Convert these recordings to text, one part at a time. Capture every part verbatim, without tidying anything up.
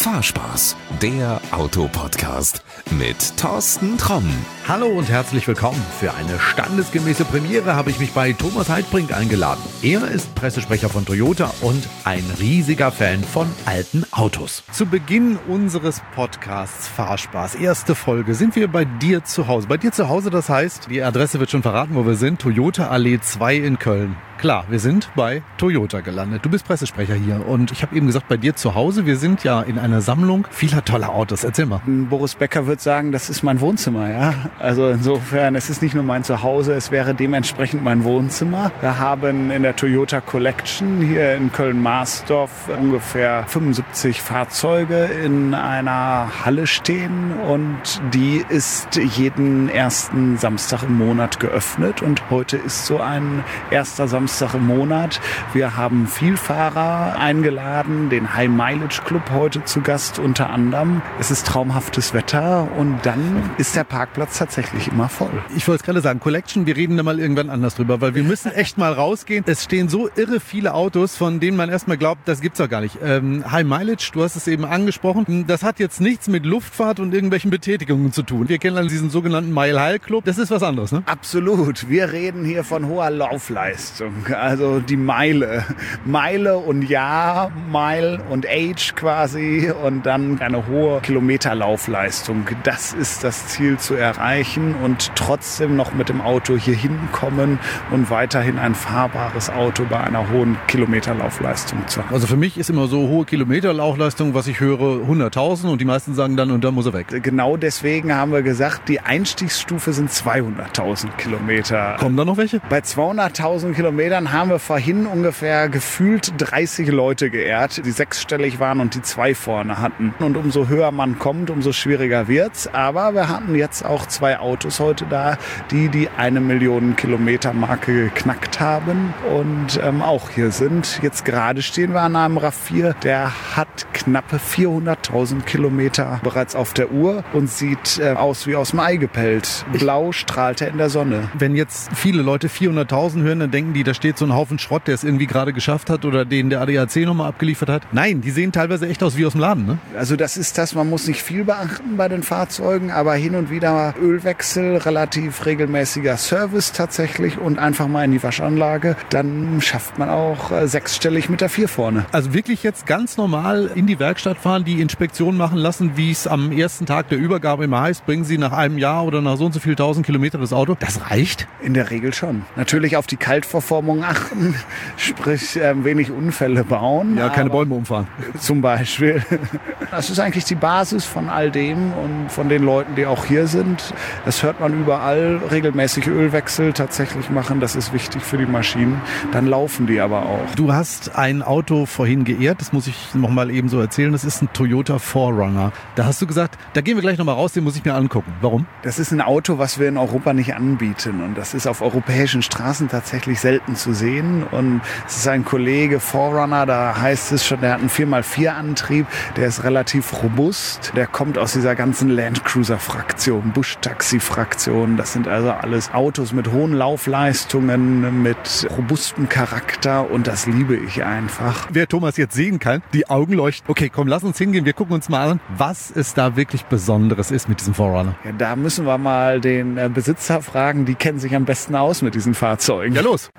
Fahrspaß, der Autopodcast mit Thorsten Tromm. Hallo und herzlich willkommen. Für eine standesgemäße Premiere habe ich mich bei Thomas Heidbrink eingeladen. Er ist Pressesprecher von Toyota und ein riesiger Fan von alten Autos. Zu Beginn unseres Podcasts Fahrspaß, erste Folge, sind wir bei dir zu Hause. Bei dir zu Hause, das heißt, die Adresse wird schon verraten, wo wir sind, Toyota Allee zwei in Köln. Klar, wir sind bei Toyota gelandet. Du bist Pressesprecher hier und ich habe eben gesagt, bei dir zu Hause, wir sind ja in einer Sammlung vieler toller Autos. Erzähl mal. Boris Becker wird sagen, das ist mein Wohnzimmer, ja. Also insofern, es ist nicht nur mein Zuhause, es wäre dementsprechend mein Wohnzimmer. Wir haben in der Toyota Collection hier in Köln-Marsdorf ungefähr fünfundsiebzig Fahrzeuge in einer Halle stehen und die ist jeden ersten Samstag im Monat geöffnet und heute ist so ein erster Samstag im Monat. Wir haben Vielfahrer eingeladen, den High Mileage Club heute zu Gast unter anderem. Es ist traumhaftes Wetter und dann ist der Parkplatz tatsächlich immer voll. Ich wollte es gerade sagen, Collection, wir reden da mal irgendwann anders drüber, weil wir müssen echt mal rausgehen. Es stehen so irre viele Autos, von denen man erstmal glaubt, das gibt's doch gar nicht. Ähm, High Mileage, du hast es eben angesprochen, das hat jetzt nichts mit Luftfahrt und irgendwelchen Betätigungen zu tun. Wir kennen dann diesen sogenannten Mile High Club, das ist was anderes, ne? Absolut. Wir reden hier von hoher Laufleistung. Also die Meile. Meile und Jahr, Mile und Age quasi und dann eine hohe Kilometerlaufleistung. Das ist das Ziel zu erreichen und trotzdem noch mit dem Auto hier hinkommen und weiterhin ein fahrbares Auto bei einer hohen Kilometerlaufleistung zu haben. Also für mich ist immer so hohe Kilometerlaufleistung, was ich höre, hunderttausend und die meisten sagen dann, und dann muss er weg. Genau deswegen haben wir gesagt, die Einstiegsstufe sind zweihunderttausend Kilometer. Kommen da noch welche? Bei zweihunderttausend Kilometern haben wir vorhin ungefähr gefühlt dreißig Leute geehrt, die sechsstellig waren und die zwei vorne hatten. Und umso höher man kommt, umso schwieriger wird's. Aber wir hatten jetzt auch zwei Autos heute da, die die eine Million Kilometer Marke geknackt haben und ähm, auch hier sind. Jetzt gerade stehen wir an einem RAV vier, der hat knappe vierhunderttausend Kilometer bereits auf der Uhr und sieht äh, aus wie aus dem Ei gepellt. Blau strahlt er in der Sonne. Wenn jetzt viele Leute vierhunderttausend hören, dann denken die, da steht so ein Haufen Schrott, der es irgendwie gerade geschafft hat oder den der A D A C nochmal abgeliefert hat. Nein, die sehen teilweise echt aus wie aus dem Laden, ne? Also das ist das, man muss nicht viel beachten bei den Fahrzeugen, aber hin und wieder Ölwechsel, relativ regelmäßiger Service tatsächlich und einfach mal in die Waschanlage. Dann schafft man auch äh, sechsstellig mit der vier vorne. Also wirklich jetzt ganz normal in die Werkstatt fahren, die Inspektion machen lassen, wie es am ersten Tag der Übergabe immer heißt, bringen Sie nach einem Jahr oder nach so und so viel tausend Kilometer das Auto. Das reicht? In der Regel schon. Natürlich auf die Kaltverformung achten, sprich äh, wenig Unfälle bauen. Ja, keine Bäume umfahren. Zum Beispiel. Das ist eigentlich die Basis von all dem und von den Leuten, die auch hier sind. Das hört man überall. Regelmäßig Ölwechsel tatsächlich machen, das ist wichtig für die Maschinen. Dann laufen die aber auch. Du hast ein Auto vorhin geehrt, das muss ich noch mal eben so erzählen. Das ist ein Toyota vier Runner. Da hast du gesagt, da gehen wir gleich noch mal raus, den muss ich mir angucken. Warum? Das ist ein Auto, was wir in Europa nicht anbieten und das ist auf europäischen Straßen tatsächlich selten zu sehen. Und es ist ein Kollege vier Runner, da heißt es schon, der hat einen vier mal vier Antrieb, der ist relativ robust. Der kommt aus dieser ganzen Landcruiser-Fraktion, Busch-Taxi-Fraktion. Das sind also alles Autos mit hohen Laufleistungen, mit robustem Charakter und das liebe ich einfach. Wer Thomas jetzt sehen kann, die Augen leuchten. Okay, komm, lass uns hingehen, wir gucken uns mal an, was es da wirklich Besonderes ist mit diesem vier Runner. Ja, da müssen wir mal den Besitzer fragen, die kennen sich am besten aus mit diesen Fahrzeugen. Ja, los!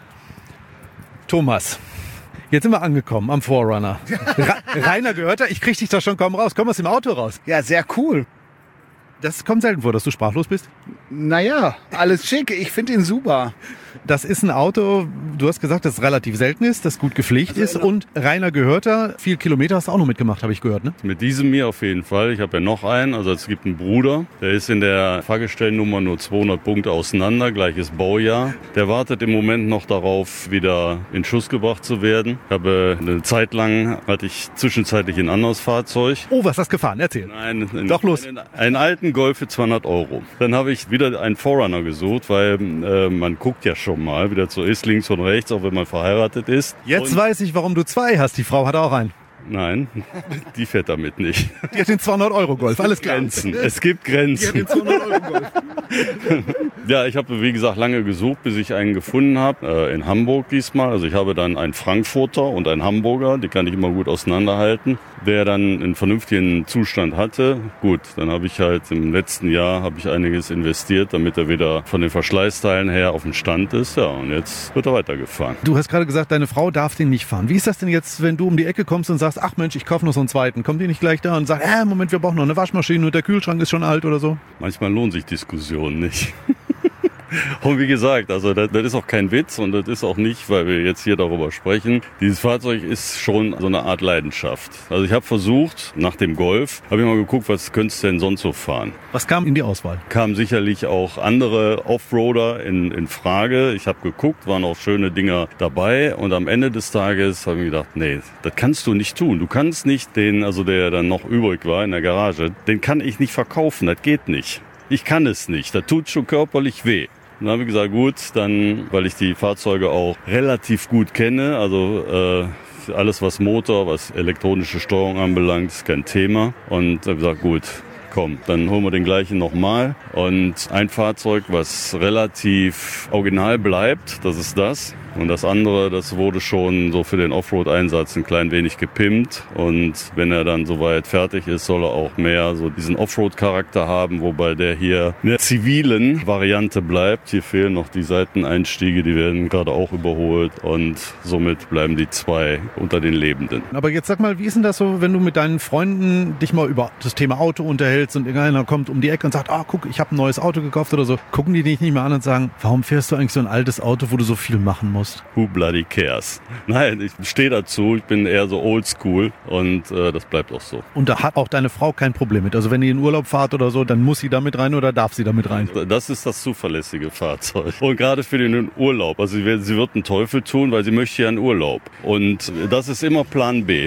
Thomas, jetzt sind wir angekommen am vier Runner. Ra- Rainer Gehörter, ich krieg dich da schon kaum raus. Komm aus dem Auto raus. Ja, sehr cool. Das kommt selten vor, dass du sprachlos bist. Naja, alles schick. Ich finde ihn super. Das ist ein Auto, du hast gesagt, das relativ selten ist, das gut gepflegt also ist und Rainer Gehörter, viel Kilometer hast du auch noch mitgemacht, habe ich gehört, ne? Mit diesem hier auf jeden Fall. Ich habe ja noch einen, also es gibt einen Bruder, der ist in der Fahrgestellnummer nur zweihundert Punkte auseinander, gleiches Baujahr. Der wartet im Moment noch darauf, wieder in Schuss gebracht zu werden. Ich habe eine Zeit lang, hatte ich zwischenzeitlich ein anderes Fahrzeug. Oh, was hast du gefahren? Erzähl. Nein, einen, Doch, los. Einen, einen alten Golf für zweihundert Euro. Dann habe ich wieder einen vier Runner gesucht, weil äh, man guckt ja schon mal, wie das so ist, links und rechts, auch wenn man verheiratet ist. Jetzt und weiß ich, warum du zwei hast. Die Frau hat auch einen. Nein, die fährt damit nicht. Die hat den zweihundert Euro Golf, alles klar. Grenzen. Es gibt Grenzen. Die hat den zweihundert Euro Golf. Ja, ich habe, wie gesagt, lange gesucht, bis ich einen gefunden habe. Äh, in Hamburg diesmal. Also ich habe dann einen Frankfurter und einen Hamburger. Die kann ich immer gut auseinanderhalten. Der dann einen vernünftigen Zustand hatte. Gut, dann habe ich halt im letzten Jahr habe ich einiges investiert, damit er wieder von den Verschleißteilen her auf dem Stand ist. Ja, und jetzt wird er weitergefahren. Du hast gerade gesagt, deine Frau darf den nicht fahren. Wie ist das denn jetzt, wenn du um die Ecke kommst und sagst, ach Mensch, ich kaufe noch so einen zweiten? Kommt die nicht gleich da und sagt, äh, Moment, wir brauchen noch eine Waschmaschine und der Kühlschrank ist schon alt oder so? Manchmal lohnen sich Diskussionen nicht. Und wie gesagt, also das, das ist auch kein Witz und das ist auch nicht, weil wir jetzt hier darüber sprechen. Dieses Fahrzeug ist schon so eine Art Leidenschaft. Also ich habe versucht, nach dem Golf, habe ich mal geguckt, was könntest du denn sonst so fahren? Was kam in die Auswahl? Kamen sicherlich auch andere Offroader in, in Frage. Ich habe geguckt, waren auch schöne Dinger dabei und am Ende des Tages habe ich gedacht, nee, das kannst du nicht tun. Du kannst nicht den, also der dann noch übrig war in der Garage, den kann ich nicht verkaufen, das geht nicht. Ich kann es nicht, das tut schon körperlich weh. Dann habe ich gesagt, gut, dann, weil ich die Fahrzeuge auch relativ gut kenne, also äh, alles was Motor, was elektronische Steuerung anbelangt, ist kein Thema. Und habe gesagt, gut, komm, dann holen wir den gleichen nochmal. Und ein Fahrzeug, was relativ original bleibt, das ist das. Und das andere, das wurde schon so für den Offroad-Einsatz ein klein wenig gepimpt. Und wenn er dann soweit fertig ist, soll er auch mehr so diesen Offroad-Charakter haben, wobei der hier in der zivilen Variante bleibt. Hier fehlen noch die Seiteneinstiege, die werden gerade auch überholt. Und somit bleiben die zwei unter den Lebenden. Aber jetzt sag mal, wie ist denn das so, wenn du mit deinen Freunden dich mal über das Thema Auto unterhältst und irgendeiner kommt um die Ecke und sagt, ah, guck, ich habe ein neues Auto gekauft oder so. Gucken die dich nicht mehr an und sagen, warum fährst du eigentlich so ein altes Auto, wo du so viel machen musst? Who bloody cares? Nein, ich stehe dazu. Ich bin eher so oldschool und äh, das bleibt auch so. Und da hat auch deine Frau kein Problem mit? Also wenn ihr in Urlaub fahrt oder so, dann muss sie da mit rein oder darf sie da mit rein? Das ist das zuverlässige Fahrzeug. Und gerade für den Urlaub. Also sie wird, sie wird einen Teufel tun, weil sie möchte ja in Urlaub. Und das ist immer Plan B.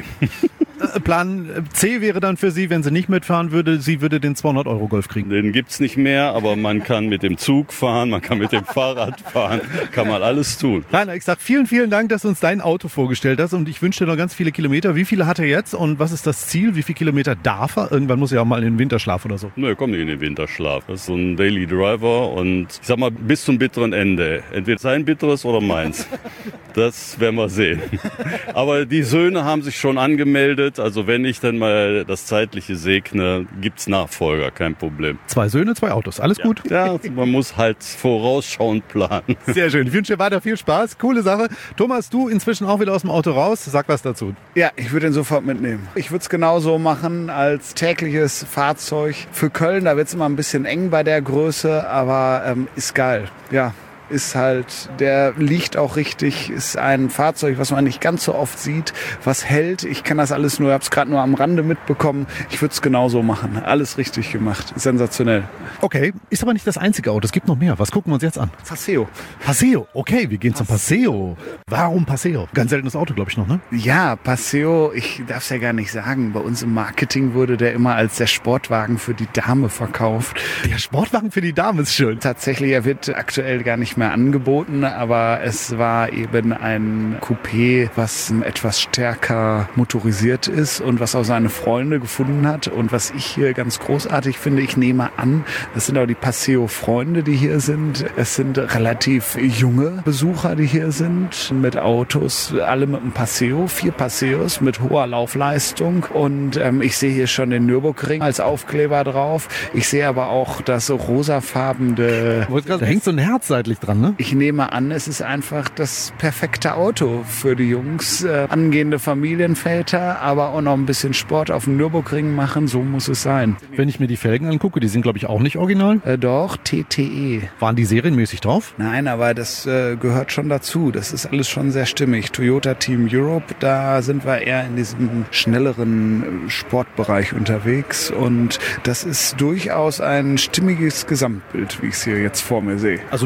Plan C wäre dann für sie, wenn sie nicht mitfahren würde, sie würde den zweihundert Euro Golf kriegen. Den gibt's nicht mehr, aber man kann mit dem Zug fahren, man kann mit dem Fahrrad fahren, kann man alles tun. Rainer, ich sag vielen, vielen Dank, dass du uns dein Auto vorgestellt hast und ich wünsche dir noch ganz viele Kilometer. Wie viele hat er jetzt und was ist das Ziel? Wie viele Kilometer darf er? Irgendwann muss er ja auch mal in den Winterschlaf oder so. Nö, er kommt nicht in den Winterschlaf. Das ist so ein Daily Driver und ich sag mal bis zum bitteren Ende. Entweder sein bitteres oder meins. Das werden wir sehen. Aber die Söhne haben sich schon angemeldet, also wenn ich dann mal das Zeitliche segne, gibt's Nachfolger, kein Problem. Zwei Söhne, zwei Autos, alles ja. gut? Ja, man muss halt vorausschauend planen. Sehr schön, ich wünsche dir weiter viel Spaß, coole Sache. Thomas, du inzwischen auch wieder aus dem Auto raus, sag was dazu. Ja, ich würde ihn sofort mitnehmen. Ich würde es genauso machen als tägliches Fahrzeug für Köln. Da wird es immer ein bisschen eng bei der Größe, aber ähm, ist geil, ja. Ist halt, der liegt auch richtig, ist ein Fahrzeug, was man nicht ganz so oft sieht, was hält. Ich kann das alles nur, ich habe es gerade nur am Rande mitbekommen. Ich würde es genauso machen. Alles richtig gemacht. Sensationell. Okay, ist aber nicht das einzige Auto. Es gibt noch mehr. Was gucken wir uns jetzt an? Paseo. Paseo, okay, wir gehen zum Paseo. Warum Paseo? Ganz seltenes Auto, glaube ich noch, ne? Ja, Paseo, ich darf es ja gar nicht sagen. Bei uns im Marketing wurde der immer als der Sportwagen für die Dame verkauft. Der Sportwagen für die Dame ist schön. Tatsächlich, er wird aktuell gar nicht mehr angeboten, aber es war eben ein Coupé, was etwas stärker motorisiert ist und was auch seine Freunde gefunden hat und was ich hier ganz großartig finde, ich nehme an, das sind auch die Paseo-Freunde, die hier sind. Es sind relativ junge Besucher, die hier sind, mit Autos, alle mit einem Paseo, vier Paseos mit hoher Laufleistung und ähm, ich sehe hier schon den Nürburgring als Aufkleber drauf. Ich sehe aber auch das rosafarbene... Da hängt so ein Herz seitlich dran, ne? Ich nehme an, es ist einfach das perfekte Auto für die Jungs, äh, angehende Familienväter, aber auch noch ein bisschen Sport auf dem Nürburgring machen, so muss es sein. Wenn ich mir die Felgen angucke, die sind glaube ich auch nicht original. Äh, doch, T T E. Waren die serienmäßig drauf? Nein, aber das äh, gehört schon dazu. Das ist alles schon sehr stimmig. Toyota Team Europe, da sind wir eher in diesem schnelleren Sportbereich unterwegs und das ist durchaus ein stimmiges Gesamtbild, wie ich es hier jetzt vor mir sehe. Also ein schönes Silber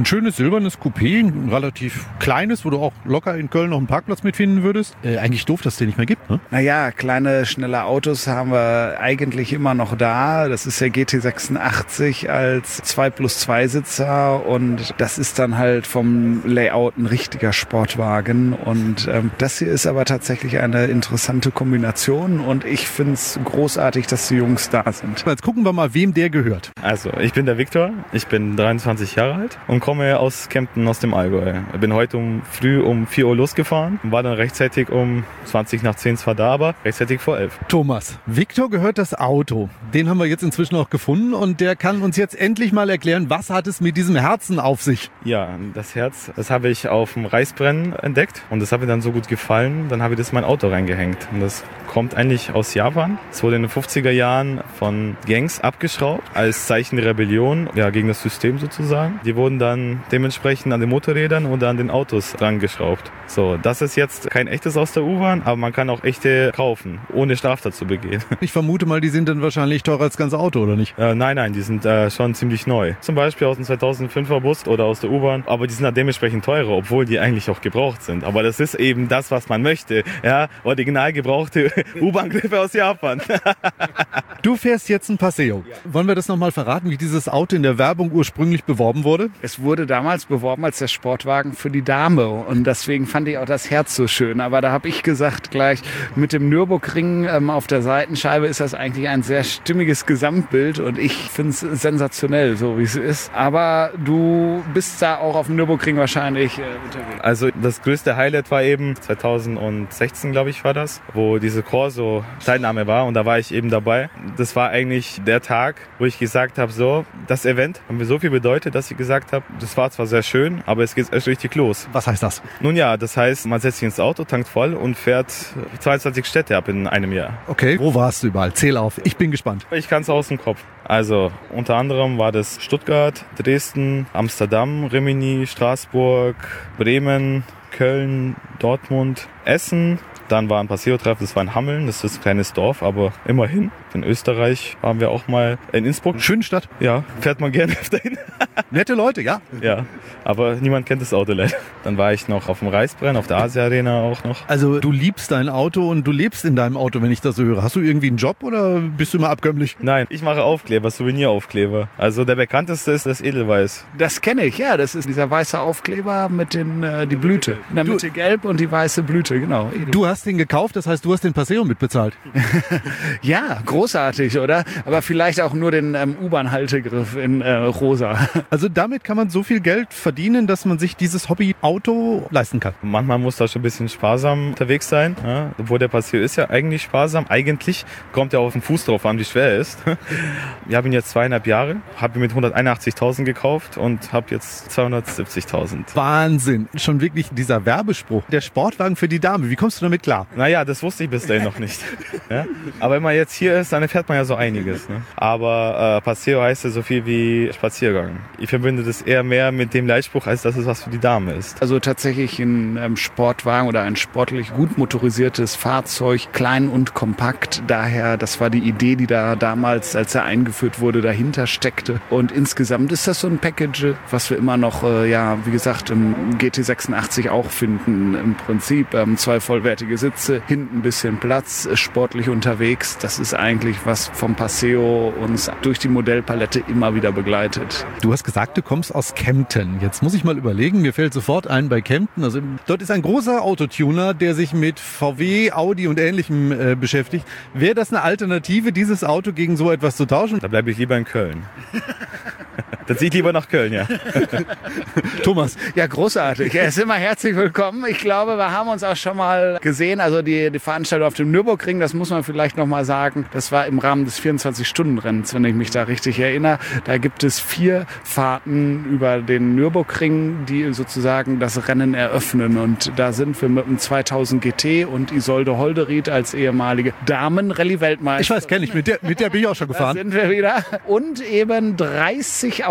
silbernes Coupé, ein relativ kleines, wo du auch locker in Köln noch einen Parkplatz mitfinden würdest. Äh, eigentlich doof, dass es den nicht mehr gibt, ne? Naja, kleine, schnelle Autos haben wir eigentlich immer noch da. Das ist der G T sechsundachtzig als zwei plus zwei Sitzer und das ist dann halt vom Layout ein richtiger Sportwagen. Und ähm, das hier ist aber tatsächlich eine interessante Kombination und ich finde es großartig, dass die Jungs da sind. Jetzt gucken wir mal, wem der gehört. Also, ich bin der Viktor, ich bin dreiundzwanzig Jahre alt und komme aus Kempten aus dem Allgäu. Ich bin heute um früh um vier Uhr losgefahren und war dann rechtzeitig um zwanzig nach zehn zwar da, aber rechtzeitig vor elf. Thomas, Viktor gehört das Auto. Den haben wir jetzt inzwischen auch gefunden und der kann uns jetzt endlich mal erklären, was hat es mit diesem Herzen auf sich? Ja, das Herz, das habe ich auf dem Reisbrennen entdeckt und das hat mir dann so gut gefallen, dann habe ich das in mein Auto reingehängt. Und das kommt eigentlich aus Japan. Es wurde in den fünfziger Jahren von Gangs abgeschraubt, als Zeichen der Rebellion, ja, gegen das System sozusagen. Die wurden dann dementsprechend an den Motorrädern oder an den Autos dran geschraubt. So, das ist jetzt kein echtes aus der U-Bahn, aber man kann auch echte kaufen, ohne Straftat zu begehen. Ich vermute mal, die sind dann wahrscheinlich teurer als das ganze Auto, oder nicht? Äh, nein, nein, die sind äh, schon ziemlich neu. Zum Beispiel aus dem zweitausendfünfer Bus oder aus der U-Bahn, aber die sind dann dementsprechend teurer, obwohl die eigentlich auch gebraucht sind. Aber das ist eben das, was man möchte. Ja, original gebrauchte U-Bahn-Griffe aus Japan. Du fährst jetzt ein Paseo. Wollen wir das nochmal verraten, wie dieses Auto in der Werbung ursprünglich beworben wurde? Es wurde damals beworben als der Sportwagen für die Dame und deswegen fand ich auch das Herz so schön. Aber da habe ich gesagt gleich, mit dem Nürburgring ähm, auf der Seitenscheibe ist das eigentlich ein sehr stimmiges Gesamtbild und ich finde es sensationell, so wie es ist. Aber du bist da auch auf dem Nürburgring wahrscheinlich äh, unterwegs. Also das größte Highlight war eben zweitausendsechzehn, glaube ich, war das, wo diese Corso-Teilnahme war und da war ich eben dabei. Das war eigentlich der Tag, wo ich gesagt habe, so, das Event hat mir so viel bedeutet, dass ich gesagt habe, das war zwar sehr schön, aber es geht erst richtig los. Was heißt das? Nun ja, das heißt, man setzt sich ins Auto, tankt voll und fährt zweiundzwanzig Städte ab in einem Jahr. Okay, wo warst du überall? Zähl auf, ich bin gespannt. Ich kann es aus dem Kopf. Also unter anderem war das Stuttgart, Dresden, Amsterdam, Rimini, Straßburg, Bremen, Köln, Dortmund, Essen. Dann war ein Paseo-Treff, das war in Hameln, das ist ein kleines Dorf, aber immerhin. In Österreich waren wir auch mal in Innsbruck. Schöne Stadt. Ja, fährt man gerne öfter hin. Nette Leute, ja. Ja, aber niemand kennt das Auto leider. Dann war ich noch auf dem Reisbrenn, auf der Asia-Arena auch noch. Also du liebst dein Auto und du lebst in deinem Auto, wenn ich das so höre. Hast du irgendwie einen Job oder bist du immer abkömmlich? Nein, ich mache Aufkleber, Souveniraufkleber. Also der bekannteste ist das Edelweiß. Das kenne ich, ja. Das ist dieser weiße Aufkleber mit den äh, die Blüte. In der Mitte gelb und die weiße Blüte, genau. Edel. Du hast den gekauft, das heißt, du hast den Paseo mitbezahlt. Ja, großartig, oder? Aber vielleicht auch nur den ähm, U-Bahn-Haltegriff in äh, rosa. Also damit kann man so viel Geld verdienen, dass man sich dieses Hobby-Auto leisten kann. Manchmal muss da schon ein bisschen sparsam unterwegs sein. Ja? Obwohl der Paseo ist ja eigentlich sparsam. Eigentlich kommt ja auf den Fuß drauf an, wie schwer er ist. Wir haben ihn jetzt zweieinhalb Jahre, habe ihn mit hunderteinundachtzigtausend gekauft und habe jetzt zweihundertsiebzigtausend. Wahnsinn. Schon wirklich dieser Werbespruch. Der Sportwagen für die Dame. Wie kommst du damit klar? Naja, das wusste ich bis dahin noch nicht. Ja? Aber wenn man jetzt hier ist, dann erfährt man ja so einiges. Ne? Aber äh, Paseo heißt ja so viel wie Spaziergang. Ich verbinde das eher mehr mit dem Leitspruch, als dass es was für die Dame ist. Also tatsächlich ein ähm, Sportwagen oder ein sportlich gut motorisiertes Fahrzeug, klein und kompakt. Daher, das war die Idee, die da damals, als er eingeführt wurde, dahinter steckte. Und insgesamt ist das so ein Package, was wir immer noch, äh, ja, wie gesagt, im G T sechsundachtzig auch finden. Im Prinzip ähm, zwei vollwertige Sitze, hinten ein bisschen Platz, sportlich unterwegs. Das ist eigentlich, was vom Paseo uns durch die Modellpalette immer wieder begleitet. Du hast gesagt, du kommst aus Kempten. Jetzt muss ich mal überlegen, mir fällt sofort ein bei Kempten. Also dort ist ein großer Autotuner, der sich mit V W, Audi und Ähnlichem äh, beschäftigt. Wäre das eine Alternative, dieses Auto gegen so etwas zu tauschen? Da bleibe ich lieber in Köln. Dann ziehe ich lieber nach Köln, ja. Thomas. Ja, großartig. Er ist immer herzlich willkommen. Ich glaube, wir haben uns auch schon mal gesehen. Also die, die Veranstaltung auf dem Nürburgring, das muss man vielleicht noch mal sagen. Das war im Rahmen des vierundzwanzig-Stunden-Rennens, wenn ich mich da richtig erinnere. Da gibt es vier Fahrten über den Nürburgring, die sozusagen das Rennen eröffnen. Und da sind wir mit dem zweitausend G T und Isolde Holderried als ehemalige Damen-Rallye-Weltmeister. Ich weiß, kenne ich. Mit der, mit der bin ich auch schon gefahren. Da sind wir wieder. Und eben dreißig Autos.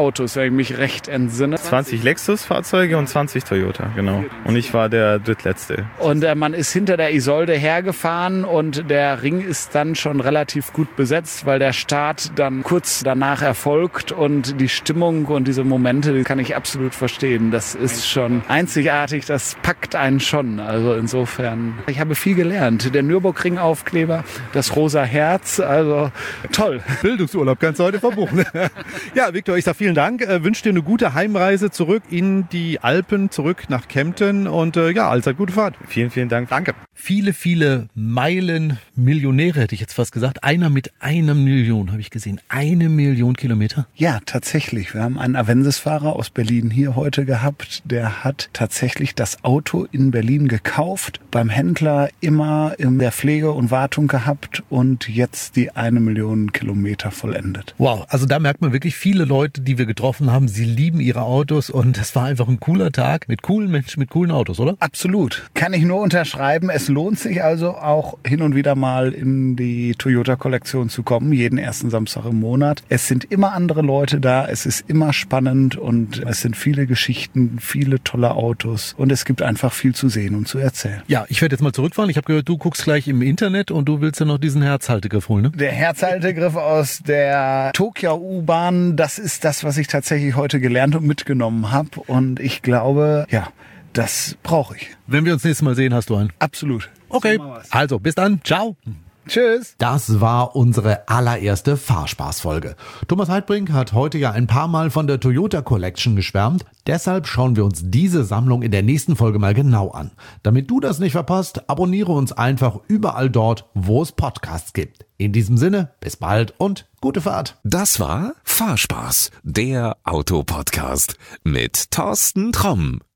Autos, wenn ich mich recht entsinne. zwanzig Lexus-Fahrzeuge und zwanzig Toyota, genau. Und ich war der drittletzte. Und äh, man ist hinter der Isolde hergefahren und der Ring ist dann schon relativ gut besetzt, weil der Start dann kurz danach erfolgt und die Stimmung und diese Momente, die kann ich absolut verstehen. Das ist schon einzigartig, das packt einen schon. Also insofern, ich habe viel gelernt. Der Nürburgring-Aufkleber, das rosa Herz, also toll. Bildungsurlaub kannst du heute verbuchen. Ja, Viktor, ich sage vielen Dank. Äh, wünsche dir eine gute Heimreise zurück in die Alpen, zurück nach Kempten und äh, ja, allzeit gute Fahrt. Vielen, vielen Dank. Danke. Viele, viele Meilen Millionäre, hätte ich jetzt fast gesagt. Einer mit einer Million, habe ich gesehen. Eine Million Kilometer? Ja, tatsächlich. Wir haben einen Avensis-Fahrer aus Berlin hier heute gehabt. Der hat tatsächlich das Auto in Berlin gekauft, beim Händler immer in der Pflege und Wartung gehabt und jetzt die eine Million Kilometer vollendet. Wow, also da merkt man wirklich viele Leute, die wir getroffen haben, sie lieben ihre Autos und das war einfach ein cooler Tag mit coolen Menschen, mit coolen Autos, oder? Absolut. Kann ich nur unterschreiben. Es lohnt sich also auch hin und wieder mal in die Toyota-Kollektion zu kommen, jeden ersten Samstag im Monat. Es sind immer andere Leute da, es ist immer spannend und es sind viele Geschichten, viele tolle Autos und es gibt einfach viel zu sehen und zu erzählen. Ja, ich werde jetzt mal zurückfahren. Ich habe gehört, du guckst gleich im Internet und du willst ja noch diesen Herzhaltegriff holen, ne? Der Herzhaltegriff aus der Tokyo U-Bahn, das ist das, was ich tatsächlich heute gelernt und mitgenommen habe und ich glaube, ja, das brauche ich. Wenn wir uns nächstes Mal sehen, hast du einen? Absolut. Okay, also bis dann. Ciao. Tschüss. Das war unsere allererste Fahrspaßfolge. Thomas Heidbrink hat heute ja ein paar Mal von der Toyota Collection geschwärmt. Deshalb schauen wir uns diese Sammlung in der nächsten Folge mal genau an. Damit du das nicht verpasst, abonniere uns einfach überall dort, wo es Podcasts gibt. In diesem Sinne, bis bald und gute Fahrt. Das war Fahrspaß, der Autopodcast mit Thorsten Tromm.